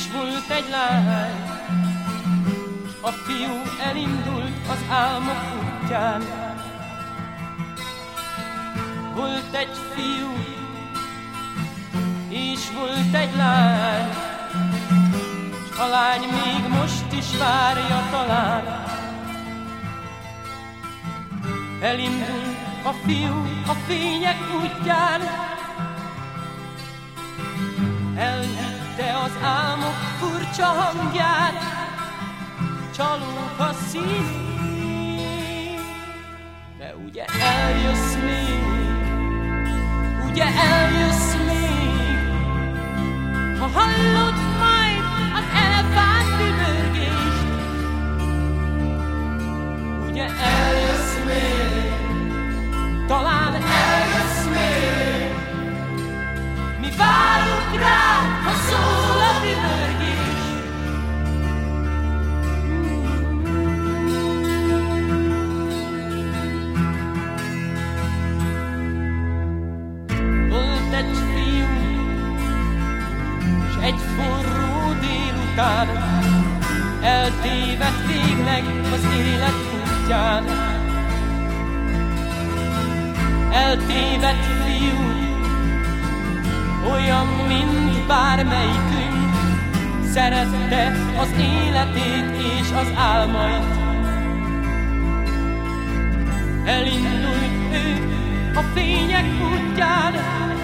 És volt egy lány, a fiú elindult az álmok útján. Volt egy fiú, és volt egy lány, s a lány még most is várja talán. Elindul a fiú a fények útján, elhitte az álmok furcsa hangját, csalók a szív. De ugye eljössz még, ugye eljössz még, ha hallod majd az elefánt dübörgést. Ugye eljössz még, talán eljössz még, mi várunk rád, ha szól a dübörgés. Volt egy fiú, s egy forró délután eltévedt végleg az élet útján. Eltévedt fiú, olyan, mint bármelyikünk, szerette az életét és az álmait. Elindult ő a fények útján,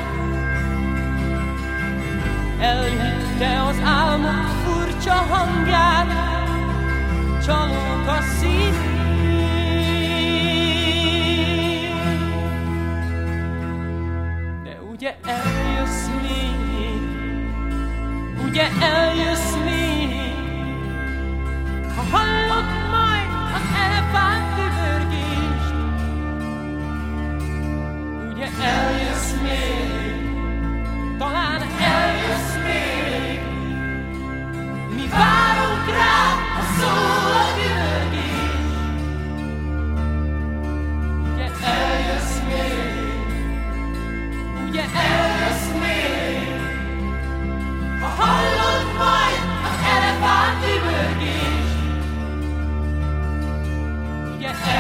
elhitte az álmok furcsa hangját, csalók a szív. Ugye eljössz még, ugye eljössz még, ha hallod majd az elefánt dübörgést. Ugye eljössz még, talán eljössz még, mi várunk rád, ha szól a dübörgés. Ugye eljössz még, ugye eljössz még, ha hallod majd az elefánt dübörgést. Ugye